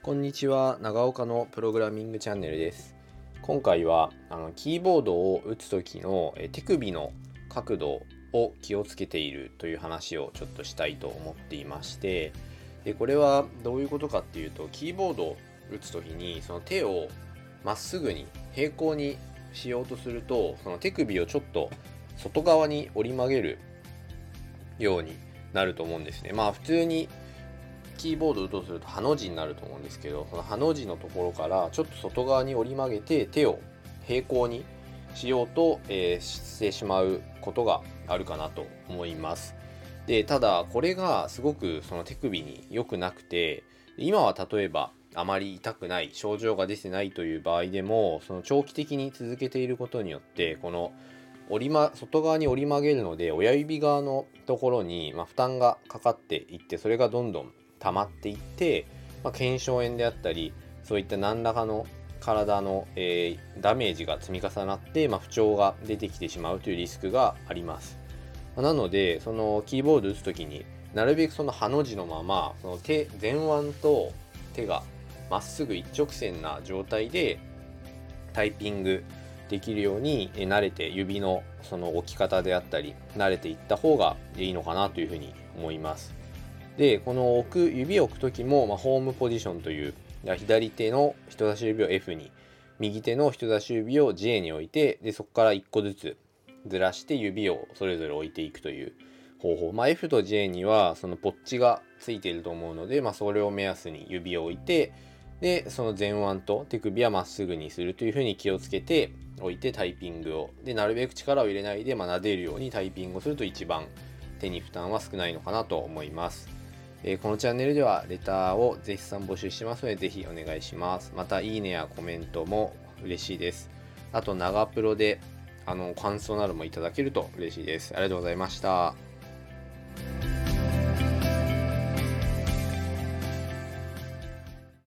こんにちは、長岡のプログラミングチャンネルです。今回はキーボードを打つ時の手首の角度を気をつけているという話をちょっとしたいと思っていまして、これはどういうことかっていうと、キーボードを打つ時にその手をまっすぐに平行にしようとすると、その手首をちょっと外側に折り曲げるようになると思うんですね。普通にキーボードを打とうとするとハの字になると思うんですけど、そのハの字のところからちょっと外側に折り曲げて手を平行にしようと、してしまうことがあるかなと思います。で、ただこれがすごくその手首に良くなくて、今は例えばあまり痛くない、症状が出てないという場合でも、その長期的に続けていることによって、この外側に折り曲げるので、親指側のところに、負担がかかっていって、それがどんどん溜まっていって、腱鞘炎であったり、そういった何らかの体の、ダメージが積み重なって、不調が出てきてしまうというリスクがあります。なので、そのキーボード打つときになるべくそのハの字のまま、その前腕と手がまっすぐ一直線な状態でタイピングできるように慣れて、指のその置き方であったり慣れていった方がいいのかなというふうに思います。で、この指を置く時も、ホームポジションという、左手の人差し指を F に、右手の人差し指を J に置いて、でそこから1個ずつずらして指をそれぞれ置いていくという方法。F と J にはそのポッチがついていると思うので、それを目安に指を置いて、でその前腕と手首はまっすぐにするというふうに気をつけて置いてタイピングを、でなるべく力を入れないで、撫でるようにタイピングをすると一番手に負担は少ないのかなと思います。このチャンネルではレターを絶賛募集してますので、ぜひお願いします。またいいねやコメントも嬉しいです。あと長プロで感想などもいただけると嬉しいです。ありがとうございました。